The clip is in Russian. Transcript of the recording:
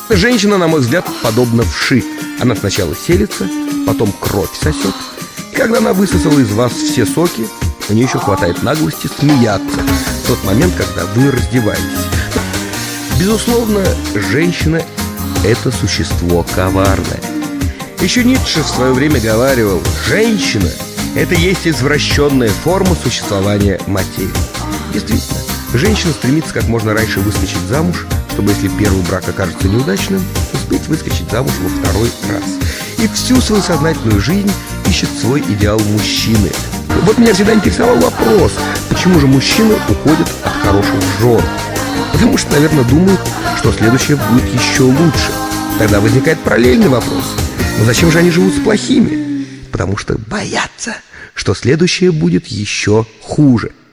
Женщина, на мой взгляд, подобна вши. Она сначала селится, потом кровь сосет. И когда она высосала из вас все соки, у нее еще хватает наглости смеяться в тот момент, когда вы раздеваетесь. Безусловно, женщина – это существо коварное. Еще Ницше в свое время говаривал: женщина – это есть извращенная форма существования материи. Действительно, женщина стремится как можно раньше выскочить замуж, чтобы, если первый брак окажется неудачным, успеть выскочить замуж во второй раз. И всю свою сознательную жизнь ищет свой идеал мужчины. Вот меня всегда интересовал вопрос: почему же мужчины уходят от хороших жен? Потому что, наверное, думают, что следующее будет еще лучше. Тогда возникает параллельный вопрос: но зачем же они живут с плохими? Потому что боятся, что следующее будет еще хуже.